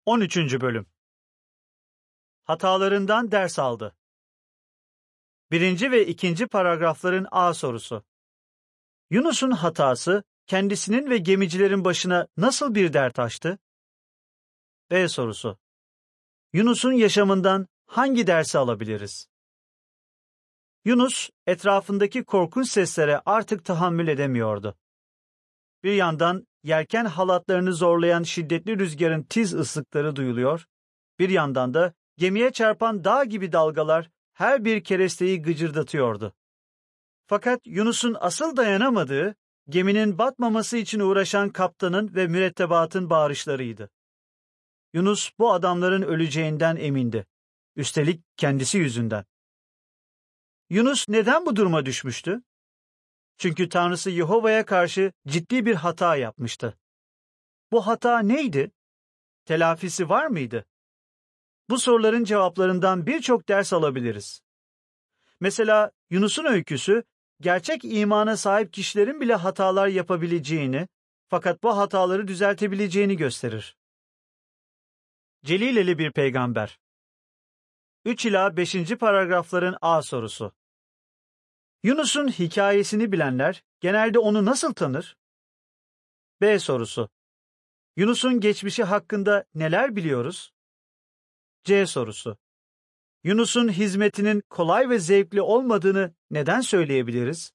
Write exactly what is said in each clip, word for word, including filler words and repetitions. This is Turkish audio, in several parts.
on üçüncü Bölüm. Hatalarından ders aldı. Birinci ve ikinci paragrafların A sorusu. Yunus'un hatası, kendisinin ve gemicilerin başına nasıl bir dert açtı? B sorusu. Yunus'un yaşamından hangi dersi alabiliriz? Yunus, etrafındaki korkunç seslere artık tahammül edemiyordu. Bir yandan yelken halatlarını zorlayan şiddetli rüzgarın tiz ıslıkları duyuluyor, bir yandan da gemiye çarpan dağ gibi dalgalar her bir keresteyi gıcırdatıyordu. Fakat Yunus'un asıl dayanamadığı, geminin batmaması için uğraşan kaptanın ve mürettebatın bağırışlarıydı. Yunus bu adamların öleceğinden emindi. Üstelik kendisi yüzünden. Yunus neden bu duruma düşmüştü? Çünkü Tanrısı Yehova'ya karşı ciddi bir hata yapmıştı. Bu hata neydi? Telafisi var mıydı? Bu soruların cevaplarından birçok ders alabiliriz. Mesela Yunus'un öyküsü, gerçek imana sahip kişilerin bile hatalar yapabileceğini, fakat bu hataları düzeltebileceğini gösterir. Celileli bir peygamber. üç ila beşinci paragrafların A sorusu. Yunus'un hikayesini bilenler genelde onu nasıl tanır? B sorusu. Yunus'un geçmişi hakkında neler biliyoruz? C sorusu. Yunus'un hizmetinin kolay ve zevkli olmadığını neden söyleyebiliriz?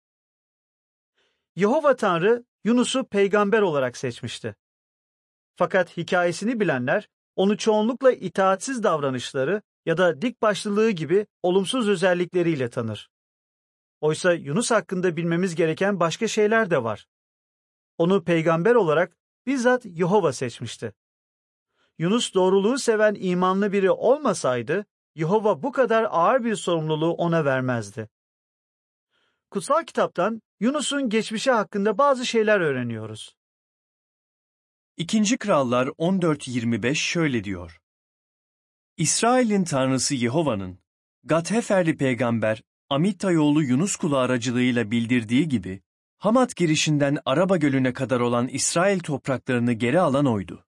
Yehova Tanrı Yunus'u peygamber olarak seçmişti. Fakat hikayesini bilenler onu çoğunlukla itaatsiz davranışları ya da dikbaşlılığı gibi olumsuz özellikleriyle tanır. Oysa Yunus hakkında bilmemiz gereken başka şeyler de var. Onu peygamber olarak bizzat Yehova seçmişti. Yunus doğruluğu seven imanlı biri olmasaydı, Yehova bu kadar ağır bir sorumluluğu ona vermezdi. Kutsal kitaptan Yunus'un geçmişi hakkında bazı şeyler öğreniyoruz. İkinci Krallar on dört yirmi beş şöyle diyor. İsrail'in Tanrısı Yehova'nın, Gad-Heferli peygamber Amittay oğlu Yunus kulu aracılığıyla bildirdiği gibi, Hamat girişinden Araba Gölü'ne kadar olan İsrail topraklarını geri alan oydu.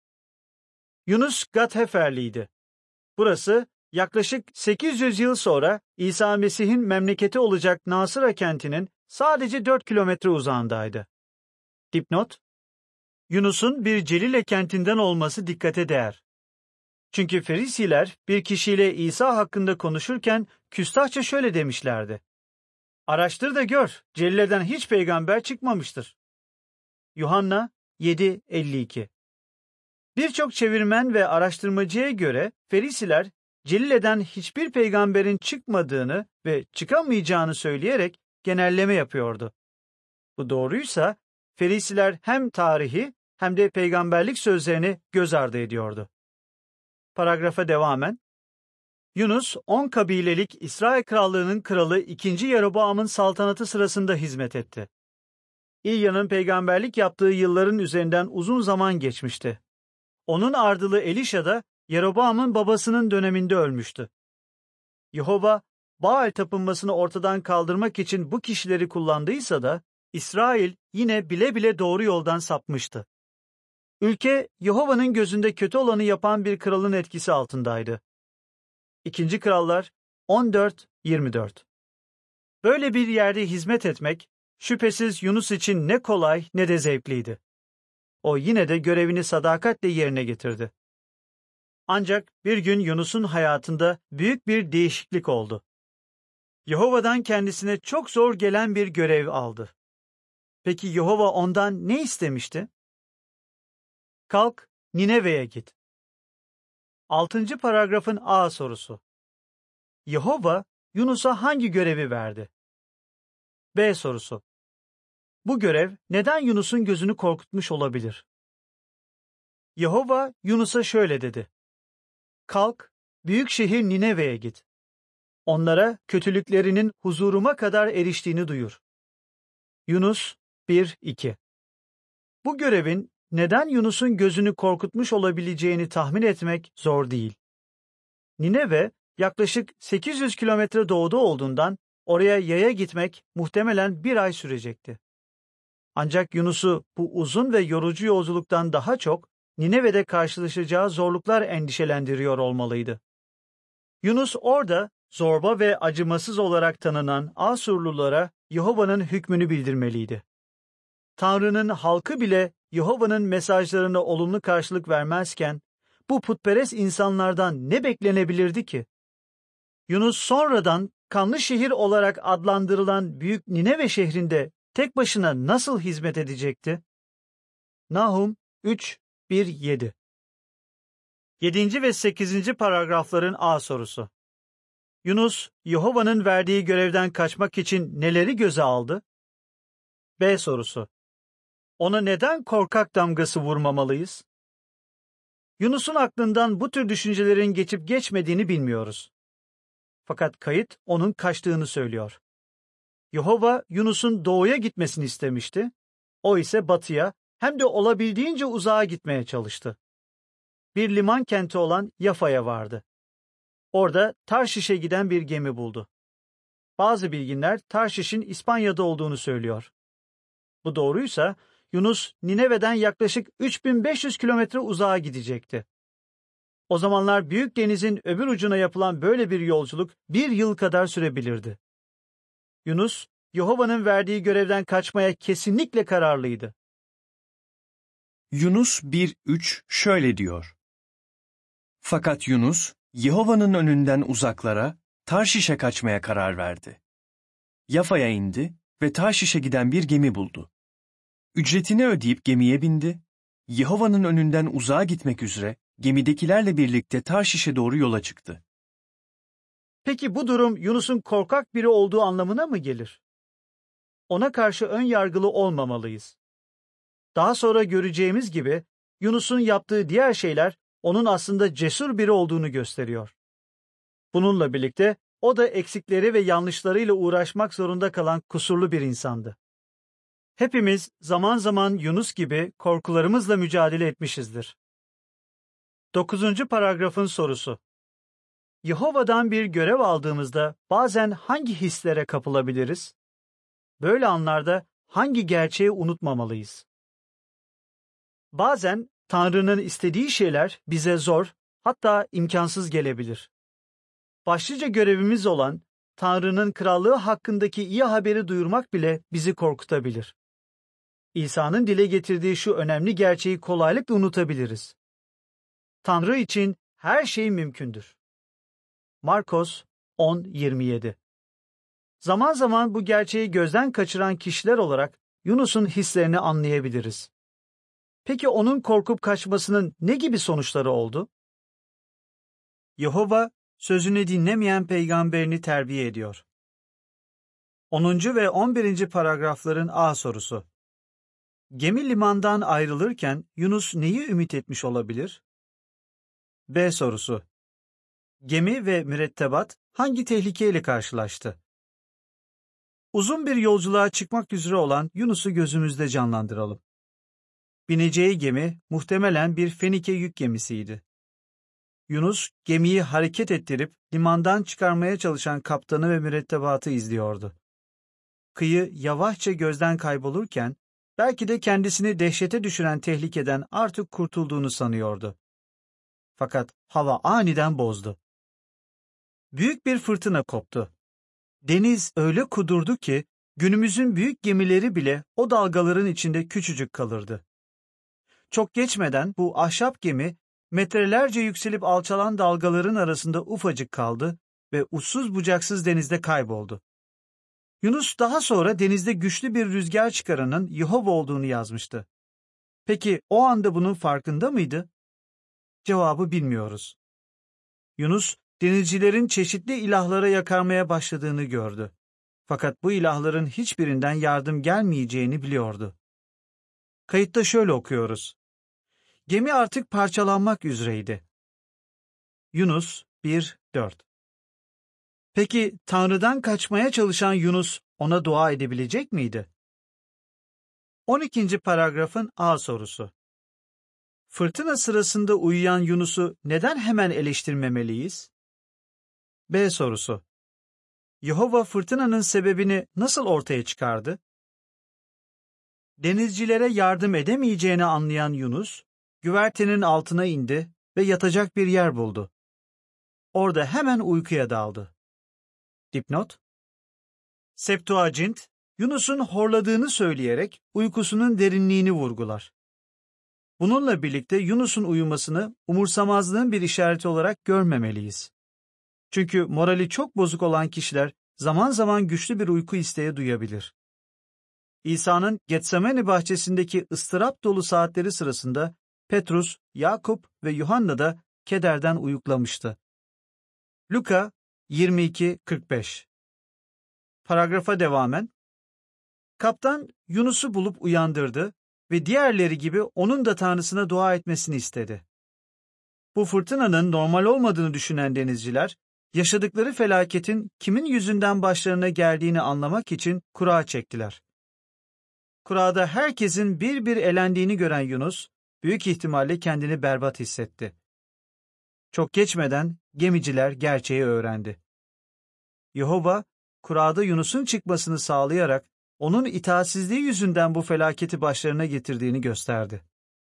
Yunus Gad-Heferliydi. Burası yaklaşık sekiz yüz yıl sonra İsa Mesih'in memleketi olacak Nasıra kentinin sadece dört kilometre uzağındaydı. Dipnot: Yunus'un bir Celile kentinden olması dikkate değer. Çünkü Ferisiler bir kişiyle İsa hakkında konuşurken küstahça şöyle demişlerdi. Araştır da gör, Celile'den hiç peygamber çıkmamıştır. Yuhanna yedi elli iki. Birçok çevirmen ve araştırmacıya göre Ferisiler Celile'den hiçbir peygamberin çıkmadığını ve çıkamayacağını söyleyerek genelleme yapıyordu. Bu doğruysa Ferisiler hem tarihi hem de peygamberlik sözlerini göz ardı ediyordu. Paragrafa devamen, Yunus on kabilelik İsrail krallığının kralı ikinci Yeroboam'ın saltanatı sırasında hizmet etti. İlya'nın peygamberlik yaptığı yılların üzerinden uzun zaman geçmişti. Onun ardılı Elişa da Yeroboam'ın babasının döneminde ölmüştü. Yehova, Baal tapınmasını ortadan kaldırmak için bu kişileri kullandıysa da, İsrail yine bile bile doğru yoldan sapmıştı. Ülke, Yehova'nın gözünde kötü olanı yapan bir kralın etkisi altındaydı. İkinci Krallar on dört yirmi dört. Böyle bir yerde hizmet etmek, şüphesiz Yunus için ne kolay ne de zevkliydi. O yine de görevini sadakatle yerine getirdi. Ancak bir gün Yunus'un hayatında büyük bir değişiklik oldu. Yehova'dan kendisine çok zor gelen bir görev aldı. Peki Yehova ondan ne istemişti? Kalk, Nineve'ye git. Altıncı paragrafın A sorusu. Yehova, Yunus'a hangi görevi verdi? B sorusu. Bu görev neden Yunus'un gözünü korkutmuş olabilir? Yehova, Yunus'a şöyle dedi. Kalk, büyük şehir Nineve'ye git. Onlara kötülüklerinin huzuruma kadar eriştiğini duyur. Yunus bir iki. Bu görevin neden Yunus'un gözünü korkutmuş olabileceğini tahmin etmek zor değil. Nineve yaklaşık sekiz yüz kilometre doğuda olduğundan oraya yaya gitmek muhtemelen bir ay sürecekti. Ancak Yunus'u bu uzun ve yorucu yolculuktan daha çok Nineve'de karşılaşacağı zorluklar endişelendiriyor olmalıydı. Yunus orada zorba ve acımasız olarak tanınan Asurlulara Yehova'nın hükmünü bildirmeliydi. Tanrı'nın halkı bile Yehova'nın mesajlarına olumlu karşılık vermezken bu putperest insanlardan ne beklenebilirdi ki? Yunus sonradan kanlı şehir olarak adlandırılan Büyük Nineve şehrinde tek başına nasıl hizmet edecekti? Nahum üç bir yedi. yedinci ve sekizinci paragrafların A sorusu. Yunus, Yehova'nın verdiği görevden kaçmak için neleri göze aldı? B sorusu. Ona neden korkak damgası vurmamalıyız? Yunus'un aklından bu tür düşüncelerin geçip geçmediğini bilmiyoruz. Fakat kayıt onun kaçtığını söylüyor. Yehova Yunus'un doğuya gitmesini istemişti. O ise batıya hem de olabildiğince uzağa gitmeye çalıştı. Bir liman kenti olan Yafa'ya vardı. Orada Tarşiş'e giden bir gemi buldu. Bazı bilginler Tarşiş'in İspanya'da olduğunu söylüyor. Bu doğruysa Yunus Nineve'den yaklaşık üç bin beş yüz kilometre uzağa gidecekti. O zamanlar Büyük Deniz'in öbür ucuna yapılan böyle bir yolculuk bir yıl kadar sürebilirdi. Yunus, Yehova'nın verdiği görevden kaçmaya kesinlikle kararlıydı. Yunus bir üç şöyle diyor. Fakat Yunus, Yehova'nın önünden uzaklara, Tarşiş'e kaçmaya karar verdi. Yafa'ya indi ve Tarşiş'e giden bir gemi buldu. Ücretini ödeyip gemiye bindi. Yehova'nın önünden uzağa gitmek üzere gemidekilerle birlikte Tarşiş'e doğru yola çıktı. Peki bu durum Yunus'un korkak biri olduğu anlamına mı gelir? Ona karşı ön yargılı olmamalıyız. Daha sonra göreceğimiz gibi Yunus'un yaptığı diğer şeyler onun aslında cesur biri olduğunu gösteriyor. Bununla birlikte o da eksikleri ve yanlışlarıyla uğraşmak zorunda kalan kusurlu bir insandı. Hepimiz zaman zaman Yunus gibi korkularımızla mücadele etmişizdir. Dokuzuncu paragrafın sorusu. Yehova'dan bir görev aldığımızda bazen hangi hislere kapılabiliriz? Böyle anlarda hangi gerçeği unutmamalıyız? Bazen Tanrı'nın istediği şeyler bize zor, hatta imkansız gelebilir. Başlıca görevimiz olan Tanrı'nın krallığı hakkındaki iyi haberi duyurmak bile bizi korkutabilir. İsa'nın dile getirdiği şu önemli gerçeği kolaylıkla unutabiliriz. Tanrı için her şey mümkündür. Markos on yirmi yedi. Zaman zaman bu gerçeği gözden kaçıran kişiler olarak Yunus'un hislerini anlayabiliriz. Peki onun korkup kaçmasının ne gibi sonuçları oldu? Yehova sözünü dinlemeyen peygamberini terbiye ediyor. onuncu ve on birinci paragrafların A sorusu. Gemi limandan ayrılırken Yunus neyi ümit etmiş olabilir? B sorusu. Gemi ve mürettebat hangi tehlikeyle karşılaştı? Uzun bir yolculuğa çıkmak üzere olan Yunus'u gözümüzde canlandıralım. Bineceği gemi muhtemelen bir Fenike yük gemisiydi. Yunus gemiyi hareket ettirip limandan çıkarmaya çalışan kaptanı ve mürettebatı izliyordu. Kıyı yavaşça gözden kaybolurken belki de kendisini dehşete düşüren tehlikeden artık kurtulduğunu sanıyordu. Fakat hava aniden bozdu. Büyük bir fırtına koptu. Deniz öyle kudurdu ki günümüzün büyük gemileri bile o dalgaların içinde küçücük kalırdı. Çok geçmeden bu ahşap gemi metrelerce yükselip alçalan dalgaların arasında ufacık kaldı ve uçsuz bucaksız denizde kayboldu. Yunus daha sonra denizde güçlü bir rüzgar çıkaranın Yehova olduğunu yazmıştı. Peki o anda bunun farkında mıydı? Cevabı bilmiyoruz. Yunus, denizcilerin çeşitli ilahlara yakarmaya başladığını gördü. Fakat bu ilahların hiçbirinden yardım gelmeyeceğini biliyordu. Kayıtta şöyle okuyoruz. Gemi artık parçalanmak üzereydi. Yunus bir dört. Peki Tanrı'dan kaçmaya çalışan Yunus ona dua edebilecek miydi? on ikinci paragrafın A sorusu. Fırtına sırasında uyuyan Yunus'u neden hemen eleştirmemeliyiz? B sorusu. Yehova fırtınanın sebebini nasıl ortaya çıkardı? Denizcilere yardım edemeyeceğini anlayan Yunus, güvertenin altına indi ve yatacak bir yer buldu. Orada hemen uykuya daldı. Dipnot: Septuagint, Yunus'un horladığını söyleyerek uykusunun derinliğini vurgular. Bununla birlikte Yunus'un uyumasını umursamazlığın bir işareti olarak görmemeliyiz. Çünkü morali çok bozuk olan kişiler zaman zaman güçlü bir uyku isteği duyabilir. İsa'nın Getsemani bahçesindeki ıstırap dolu saatleri sırasında Petrus, Yakup ve Yuhanna da kederden uyuklamıştı. Luka yirmi iki kırk beş. Paragrafa devamen, kaptan Yunus'u bulup uyandırdı ve diğerleri gibi onun da Tanrısına dua etmesini istedi. Bu fırtınanın normal olmadığını düşünen denizciler, yaşadıkları felaketin kimin yüzünden başlarına geldiğini anlamak için kurağa çektiler. Kurağda herkesin bir bir elendiğini gören Yunus, büyük ihtimalle kendini berbat hissetti. Çok geçmeden gemiciler gerçeği öğrendi. Yehova, kurağda Yunus'un çıkmasını sağlayarak, onun itaatsizliği yüzünden bu felaketi başlarına getirdiğini gösterdi.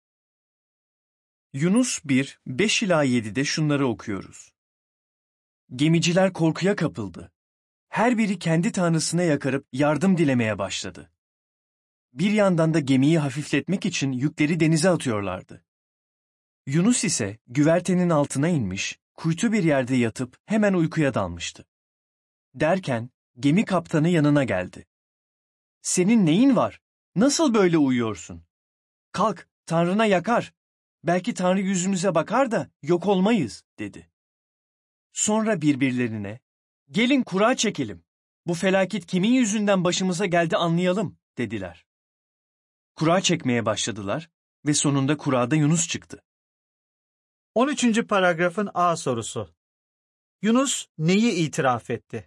Yunus bir, beş ila yedide şunları okuyoruz. Gemiciler korkuya kapıldı. Her biri kendi tanrısına yakarıp yardım dilemeye başladı. Bir yandan da gemiyi hafifletmek için yükleri denize atıyorlardı. Yunus ise güvertenin altına inmiş, kuytu bir yerde yatıp hemen uykuya dalmıştı. Derken gemi kaptanı yanına geldi. "Senin neyin var? Nasıl böyle uyuyorsun? Kalk, Tanrına yakar. Belki Tanrı yüzümüze bakar da yok olmayız," dedi. Sonra birbirlerine, "Gelin kurağa çekelim. Bu felaket kimin yüzünden başımıza geldi anlayalım," dediler. Kurağa çekmeye başladılar ve sonunda kurağda Yunus çıktı. on üçüncü paragrafın A sorusu. Yunus neyi itiraf etti?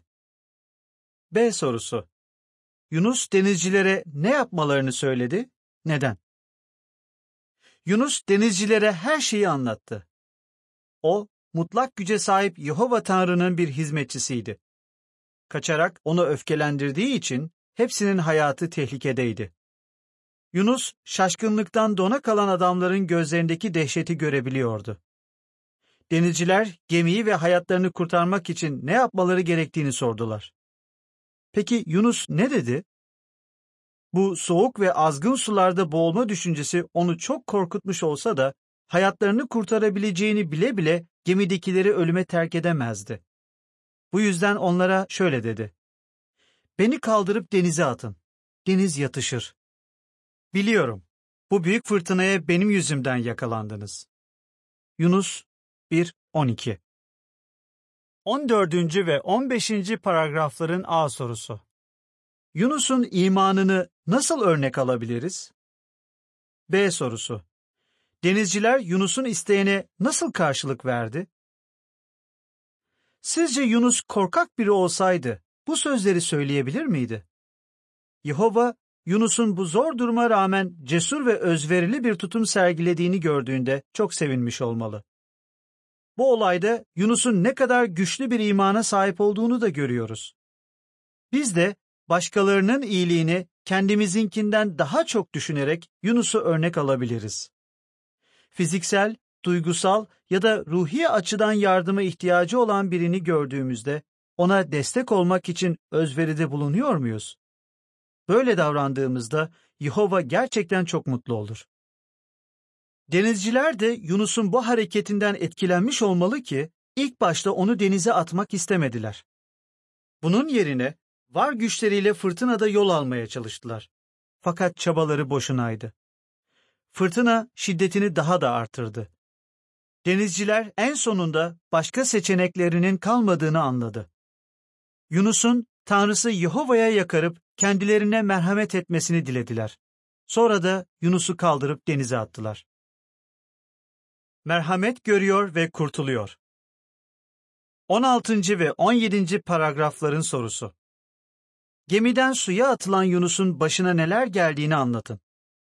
B sorusu. Yunus denizcilere ne yapmalarını söyledi? Neden? Yunus denizcilere her şeyi anlattı. O, mutlak güce sahip Yehova Tanrı'nın bir hizmetçisiydi. Kaçarak onu öfkelendirdiği için hepsinin hayatı tehlikedeydi. Yunus, şaşkınlıktan dona kalan adamların gözlerindeki dehşeti görebiliyordu. Denizciler gemiyi ve hayatlarını kurtarmak için ne yapmaları gerektiğini sordular. Peki Yunus ne dedi? Bu soğuk ve azgın sularda boğulma düşüncesi onu çok korkutmuş olsa da hayatlarını kurtarabileceğini bile bile gemidekileri ölüme terk edemezdi. Bu yüzden onlara şöyle dedi: "Beni kaldırıp denize atın. Deniz yatışır. Biliyorum, bu büyük fırtınaya benim yüzümden yakalandınız." Yunus bir on iki. on dördüncü ve on beşinci paragrafların A sorusu. Yunus'un imanını nasıl örnek alabiliriz? B sorusu. Denizciler Yunus'un isteğine nasıl karşılık verdi? Sizce Yunus korkak biri olsaydı bu sözleri söyleyebilir miydi? Yehova, Yunus'un bu zor duruma rağmen cesur ve özverili bir tutum sergilediğini gördüğünde çok sevinmiş olmalı. Bu olayda Yunus'un ne kadar güçlü bir imana sahip olduğunu da görüyoruz. Biz de başkalarının iyiliğini kendimizinkinden daha çok düşünerek Yunus'u örnek alabiliriz. Fiziksel, duygusal ya da ruhi açıdan yardıma ihtiyacı olan birini gördüğümüzde ona destek olmak için özveride bulunuyor muyuz? Böyle davrandığımızda Yehova gerçekten çok mutlu olur. Denizciler de Yunus'un bu hareketinden etkilenmiş olmalı ki ilk başta onu denize atmak istemediler. Bunun yerine var güçleriyle fırtınada yol almaya çalıştılar. Fakat çabaları boşunaydı. Fırtına şiddetini daha da artırdı. Denizciler en sonunda başka seçeneklerinin kalmadığını anladı. Yunus'un Tanrısı Yehova'ya yakarıp kendilerine merhamet etmesini dilediler. Sonra da Yunus'u kaldırıp denize attılar. Merhamet görüyor ve kurtuluyor. on altıncı ve on yedinci paragrafların sorusu. Gemiden suya atılan Yunus'un başına neler geldiğini anlatın.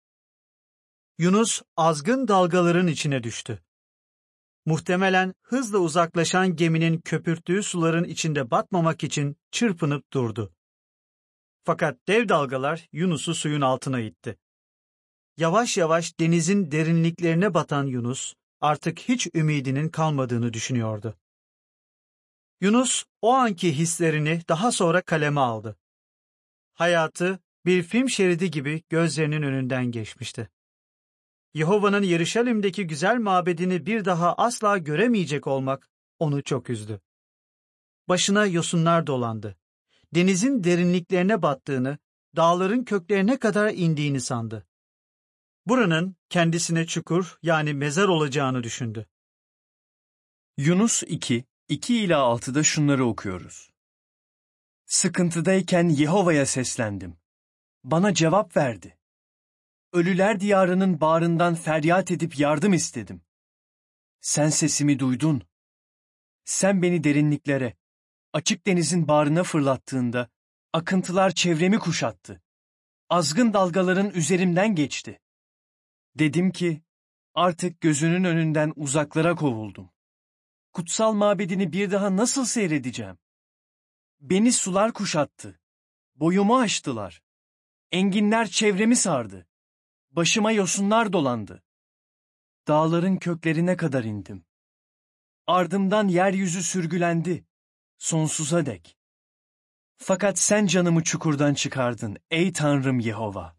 Yunus azgın dalgaların içine düştü. Muhtemelen hızla uzaklaşan geminin köpürttüğü suların içinde batmamak için çırpınıp durdu. Fakat dev dalgalar Yunus'u suyun altına itti. Yavaş yavaş denizin derinliklerine batan Yunus, artık hiç ümidinin kalmadığını düşünüyordu. Yunus, o anki hislerini daha sonra kaleme aldı. Hayatı, bir film şeridi gibi gözlerinin önünden geçmişti. Yehova'nın Yeruşalim'deki güzel mabedini bir daha asla göremeyecek olmak onu çok üzdü. Başına yosunlar dolandı. Denizin derinliklerine battığını, dağların köklerine kadar indiğini sandı. Buranın kendisine çukur, yani mezar olacağını düşündü. Yunus iki, iki ila altıda şunları okuyoruz. Sıkıntıdayken Yehova'ya seslendim. Bana cevap verdi. Ölüler diyarının bağrından feryat edip yardım istedim. Sen sesimi duydun. Sen beni derinliklere, açık denizin bağrına fırlattığında akıntılar çevremi kuşattı. Azgın dalgaların üzerimden geçti. Dedim ki, artık gözünün önünden uzaklara kovuldum. Kutsal mabedini bir daha nasıl seyredeceğim? Beni sular kuşattı. Boyumu aştılar. Enginler çevremi sardı. Başıma yosunlar dolandı. Dağların köklerine kadar indim. Ardımdan yeryüzü sürgülendi, sonsuza dek. Fakat sen canımı çukurdan çıkardın, ey Tanrım Yehova.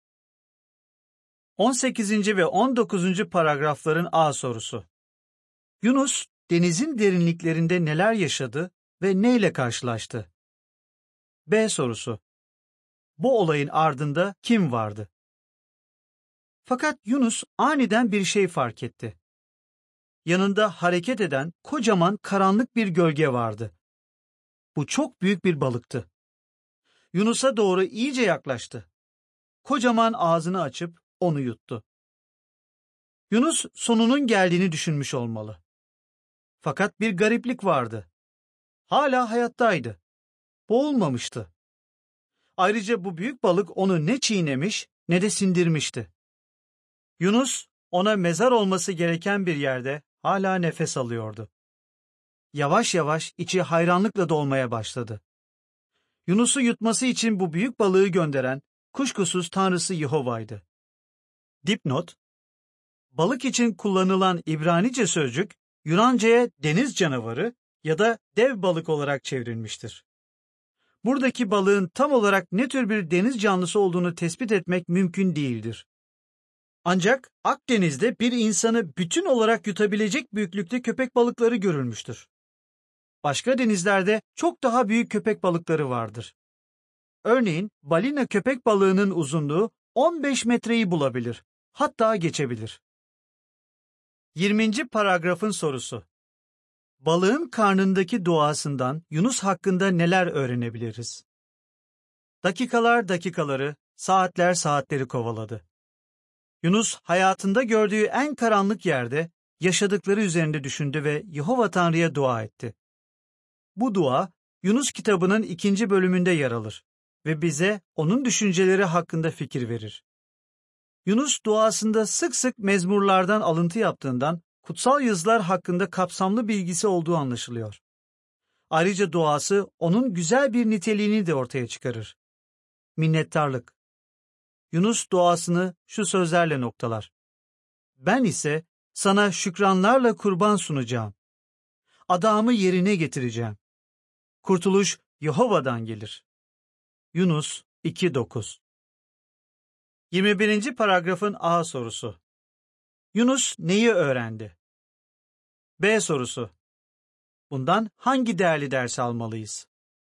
on sekizinci ve on dokuzuncu paragrafların A sorusu. Yunus, denizin derinliklerinde neler yaşadı ve neyle karşılaştı? B sorusu. Bu olayın ardında kim vardı? Fakat Yunus aniden bir şey fark etti. Yanında hareket eden kocaman karanlık bir gölge vardı. Bu çok büyük bir balıktı. Yunus'a doğru iyice yaklaştı. Kocaman ağzını açıp onu yuttu. Yunus sonunun geldiğini düşünmüş olmalı. Fakat bir gariplik vardı. Hala hayattaydı. Boğulmamıştı. Ayrıca bu büyük balık onu ne çiğnemiş ne de sindirmişti. Yunus, ona mezar olması gereken bir yerde hala nefes alıyordu. Yavaş yavaş içi hayranlıkla dolmaya başladı. Yunus'u yutması için bu büyük balığı gönderen kuşkusuz Tanrısı Yehova'ydı. Dipnot: balık için kullanılan İbranice sözcük Yunanca'ya deniz canavarı ya da dev balık olarak çevrilmiştir. Buradaki balığın tam olarak ne tür bir deniz canlısı olduğunu tespit etmek mümkün değildir. Ancak Akdeniz'de bir insanı bütün olarak yutabilecek büyüklükte köpek balıkları görülmüştür. Başka denizlerde çok daha büyük köpek balıkları vardır. Örneğin balina köpek balığının uzunluğu on beş metreyi bulabilir, hatta geçebilir. yirminci paragrafın sorusu. Balığın karnındaki doğasından Yunus hakkında neler öğrenebiliriz? Dakikalar dakikaları, saatler saatleri kovaladı. Yunus hayatında gördüğü en karanlık yerde yaşadıkları üzerinde düşündü ve Yehova Tanrı'ya dua etti. Bu dua Yunus kitabının ikinci bölümünde yer alır ve bize onun düşünceleri hakkında fikir verir. Yunus duasında sık sık mezmurlardan alıntı yaptığından kutsal yazılar hakkında kapsamlı bilgisi olduğu anlaşılıyor. Ayrıca duası onun güzel bir niteliğini de ortaya çıkarır. Minnettarlık. Yunus duasını şu sözlerle noktalar. Ben ise sana şükranlarla kurban sunacağım. Adağımı yerine getireceğim. Kurtuluş Yehova'dan gelir. Yunus iki dokuz. yirmi birinci paragrafın A sorusu. Yunus neyi öğrendi? B sorusu. Bundan hangi değerli ders almalıyız?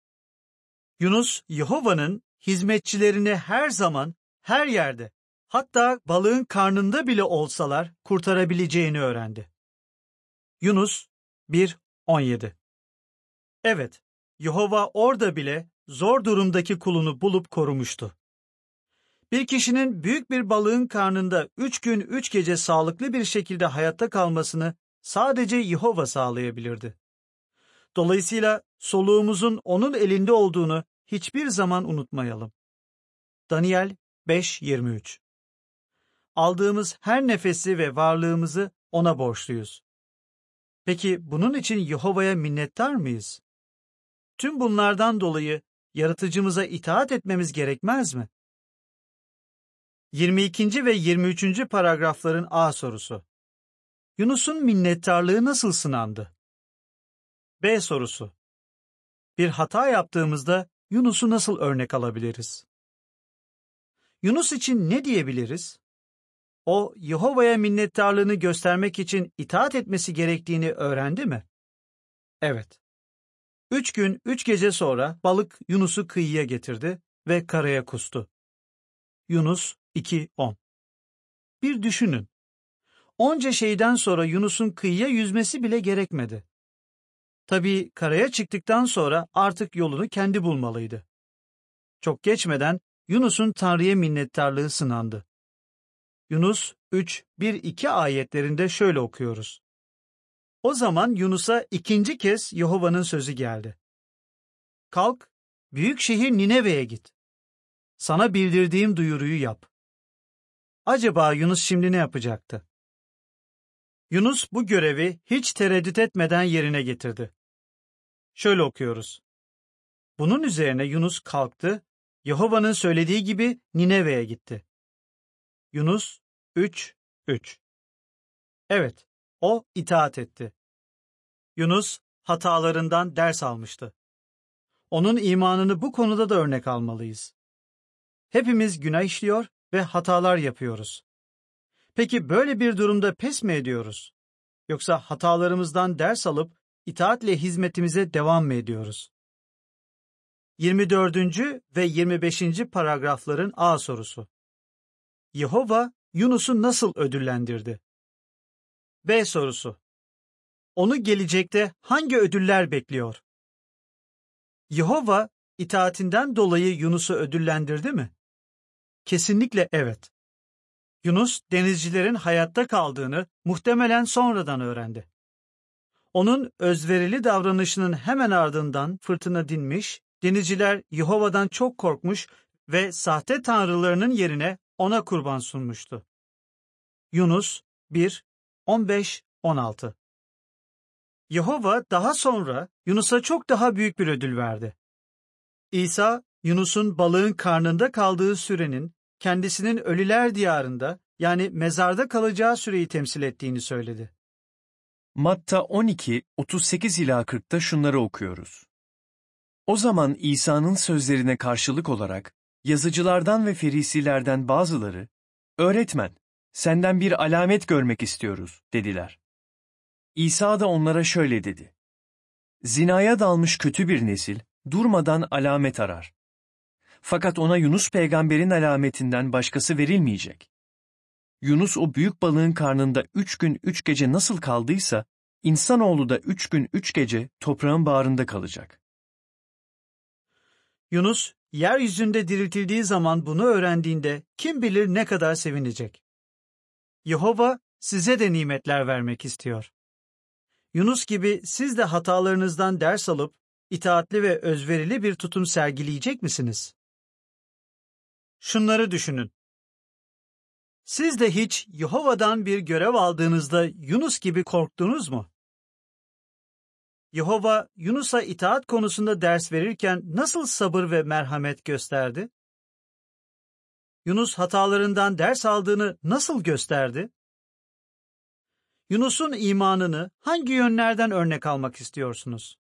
Yunus, Yehova'nın hizmetçilerini her zaman, her yerde, hatta balığın karnında bile olsalar kurtarabileceğini öğrendi. Yunus bir on yedi. Evet, Yehova orada bile zor durumdaki kulunu bulup korumuştu. Bir kişinin büyük bir balığın karnında üç gün üç gece sağlıklı bir şekilde hayatta kalmasını sadece Yehova sağlayabilirdi. Dolayısıyla soluğumuzun onun elinde olduğunu hiçbir zaman unutmayalım. Daniel beş yirmi üç. Aldığımız her nefesi ve varlığımızı ona borçluyuz. Peki bunun için Yehova'ya minnettar mıyız? Tüm bunlardan dolayı yaratıcımıza itaat etmemiz gerekmez mi? yirmi ikinci ve yirmi üçüncü paragrafların A sorusu. Yunus'un minnettarlığı nasıl sınandı? B sorusu. Bir hata yaptığımızda Yunus'u nasıl örnek alabiliriz? Yunus için ne diyebiliriz? O, Yehova'ya minnettarlığını göstermek için itaat etmesi gerektiğini öğrendi mi? Evet. Üç gün, üç gece sonra balık Yunus'u kıyıya getirdi ve karaya kustu. Yunus iki on. Bir düşünün. Onca şeyden sonra Yunus'un kıyıya yüzmesi bile gerekmedi. Tabii karaya çıktıktan sonra artık yolunu kendi bulmalıydı. Çok geçmeden Yunus'un Tanrı'ya minnettarlığı sınandı. Yunus üç bir iki ayetlerinde şöyle okuyoruz. O zaman Yunus'a ikinci kez Yehova'nın sözü geldi. Kalk, büyük şehir Nineve'ye git. Sana bildirdiğim duyuruyu yap. Acaba Yunus şimdi ne yapacaktı? Yunus bu görevi hiç tereddüt etmeden yerine getirdi. Şöyle okuyoruz. Bunun üzerine Yunus kalktı, Yehova'nın söylediği gibi Nineve'ye gitti. Yunus üç üç. Evet, o itaat etti. Yunus hatalarından ders almıştı. Onun imanını bu konuda da örnek almalıyız. Hepimiz günah işliyor ve hatalar yapıyoruz. Peki böyle bir durumda pes mi ediyoruz? Yoksa hatalarımızdan ders alıp itaatle hizmetimize devam mı ediyoruz? yirmi dördüncü ve yirmi beşinci paragrafların A sorusu. Yehova Yunus'u nasıl ödüllendirdi? B sorusu. Onu gelecekte hangi ödüller bekliyor? Yehova itaatinden dolayı Yunus'u ödüllendirdi mi? Kesinlikle evet. Yunus denizcilerin hayatta kaldığını muhtemelen sonradan öğrendi. Onun özverili davranışının hemen ardından fırtına dinmiş, denizciler Yehova'dan çok korkmuş ve sahte tanrılarının yerine ona kurban sunmuştu. Yunus bir on beş on altı. Yehova daha sonra Yunus'a çok daha büyük bir ödül verdi. İsa, Yunus'un balığın karnında kaldığı sürenin kendisinin ölüler diyarında yani mezarda kalacağı süreyi temsil ettiğini söyledi. Matta on iki otuz sekiz ila kırkta şunları okuyoruz. O zaman İsa'nın sözlerine karşılık olarak yazıcılardan ve ferisilerden bazıları, "Öğretmen, senden bir alamet görmek istiyoruz," dediler. İsa da onlara şöyle dedi. Zinaya dalmış kötü bir nesil durmadan alamet arar. Fakat ona Yunus peygamberin alametinden başkası verilmeyecek. Yunus o büyük balığın karnında üç gün üç gece nasıl kaldıysa, insanoğlu da üç gün üç gece toprağın bağrında kalacak. Yunus, yeryüzünde diriltildiği zaman bunu öğrendiğinde kim bilir ne kadar sevinecek. Yehova size de nimetler vermek istiyor. Yunus gibi siz de hatalarınızdan ders alıp itaatli ve özverili bir tutum sergileyecek misiniz? Şunları düşünün. Siz de hiç Yehova'dan bir görev aldığınızda Yunus gibi korktunuz mu? Yehova Yunus'a itaat konusunda ders verirken nasıl sabır ve merhamet gösterdi? Yunus hatalarından ders aldığını nasıl gösterdi? Yunus'un imanını hangi yönlerden örnek almak istiyorsunuz?